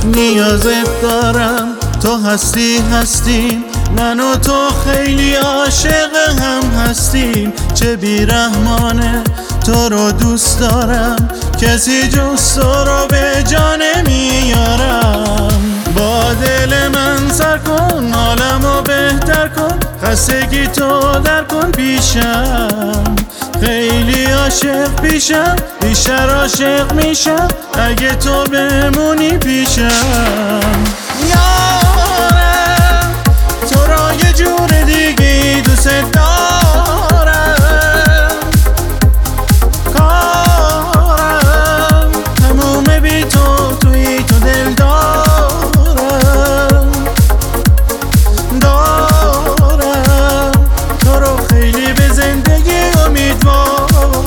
نیازت دارم، تو هستیم، من و تو خیلی عاشق هم هستیم. چه بیرحمانه تو رو دوست دارم، کسی جز تو رو به جا نمیارم. با دل من سر کن، حالمو بهتر کن، خستگی تو در کن پیشم. خیلی عاشق پیشم، بیشتر عاشق میشم اگه تو بمونی پیشم. یارم تو را یه جور دیگه دوست دارم، کارم تمومه بی تو، توی تو دل دارم تو رو خیلی به زندگی امیدوارم.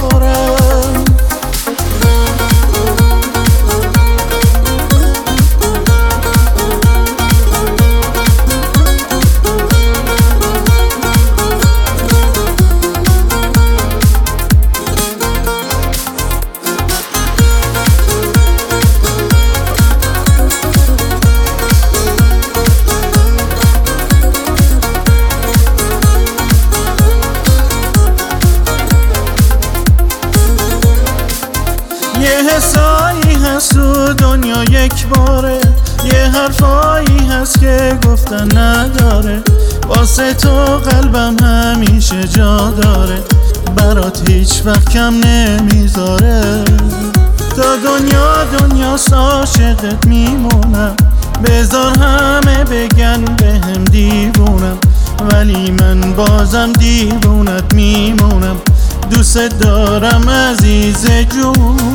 یه حسایی هست تو دنیا یک باره، یه حرفایی هست که گفتن نداره. واسه تو قلبم همیشه جا داره، برات هیچ وقت کم نمیذاره. تا دنیا عاشقت میمونم، بذار همه بگن بهم دیوونم، ولی من بازم دیوونت میمونم. دوست دارم عزیز جون.